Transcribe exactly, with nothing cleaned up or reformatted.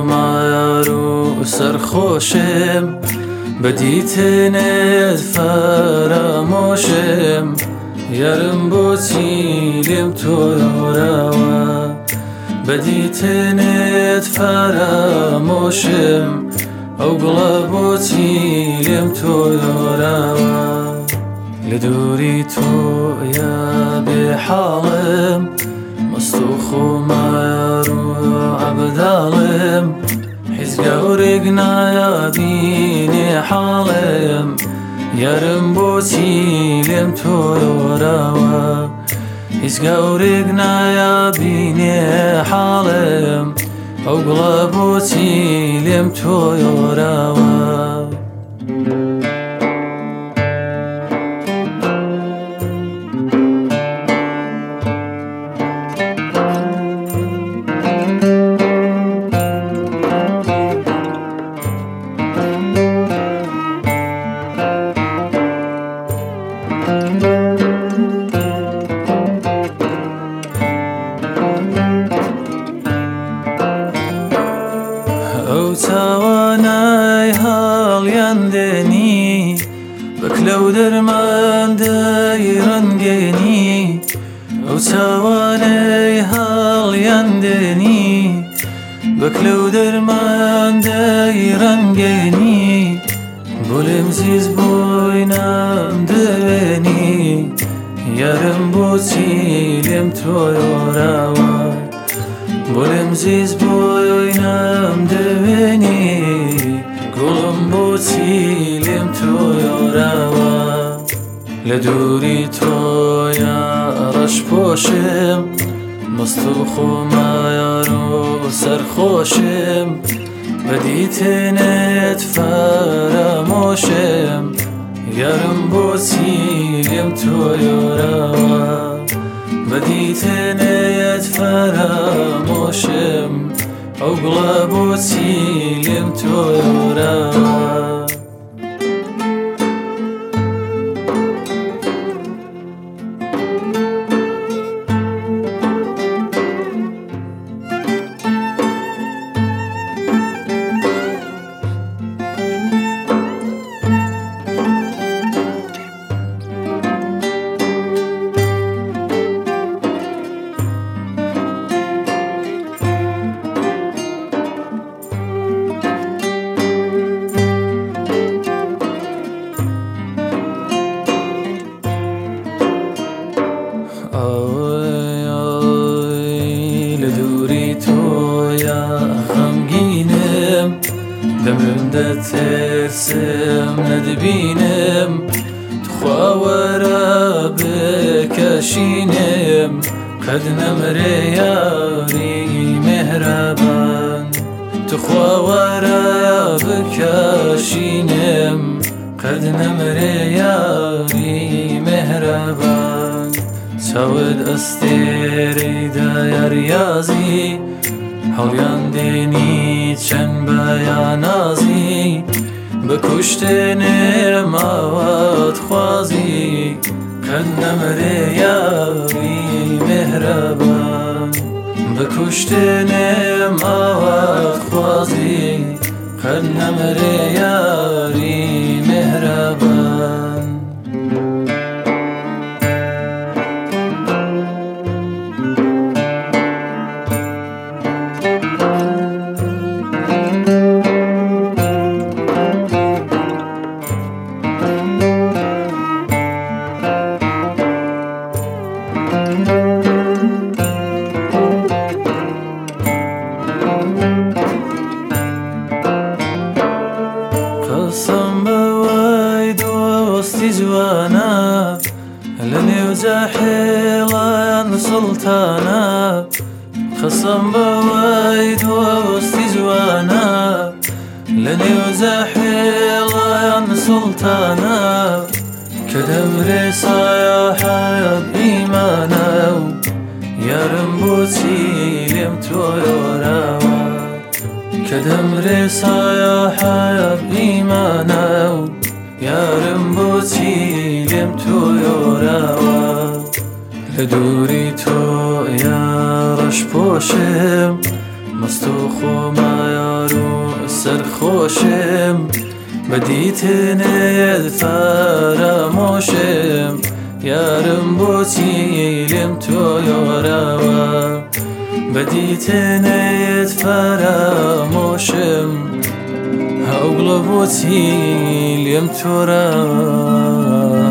خۆمایار و سەرخۆشم بەدیتنت فەرامۆشم یارم بۆچی لێم تۆراوە بەدیتنت فەرامۆشم ئەو گوڵە بۆچی لێم تۆراوە لە دووری تۆیە بێحاڵم مەست و خۆمایار و عەبداڵم حیز گەورێک نایابینێ حاڵم یارم بۆچی لێم تۆراوە هیچ گەورێک نایابینێ حاڵم ئەو گوڵە بۆچی لێم تۆراوە ئەو چاوانای هەڵیان دێنی بەکلە و دەرماندەی ڕەنگێنی ئەو چاوانەی هەڵیان دێنی بەکلە و دەرماندەی ڕەنگێنی بۆ لێم زیز بۆی نامدەوێنی یارم بۆچی لێم تۆراوە بۆ لێم زیز بۆی نامدەوێنی گوڵم بۆچی لێم تۆراوە لە دووری تۆیە ڕەشپۆشم مەست و خۆمایار و سەرخۆشم بەدیتنت فەرامۆشم یارم بۆچی لێم تۆراوە بەدیتنت فەرامۆشم ئەو گوڵە بۆچی لێم تۆراوە لە دووری تۆیە خەمگینم دەمرم دەترسم نەدبینم توخوا وەرە بکەشینم قەد نەمرێ یاری مێهرەبان توخوا وەرە بکەشینم قەد نەمرێ یاری مێهرەبان چاوت ئەستێرەی دایاریازی هەڵیان دێنی چەند بەیانازی بکوشتێنێ ماوەت خوازی قەد نەمرێ یاری مێهرەبان بکوشتێنێ ماوەت خوازی قەد نەمرێ یاری مێهرەبان قەسەم بەوەی دۆستی جوانە لە نێو جاحێڵان سوڵتانە قەسەم بەوەی دۆستی جوانە لە نێو جاحێڵان سوڵتانە کە دەمرێ سایە حەیەت ئیمانە و یارم بۆچی لێم تۆراوە کە دەمرێ سایە حەیەت ئیمانە و یارم بۆچی لێم تۆراوە لە دووری تۆیە ڕەشپۆشم مەست و خۆمایار و سەرخۆشم بەدیتنێت فەرامۆشم یارم بۆچی لێم تۆ یۆراوە بەدیتنێت فەرامۆشم هەوڵە بۆچی لێم تۆراوە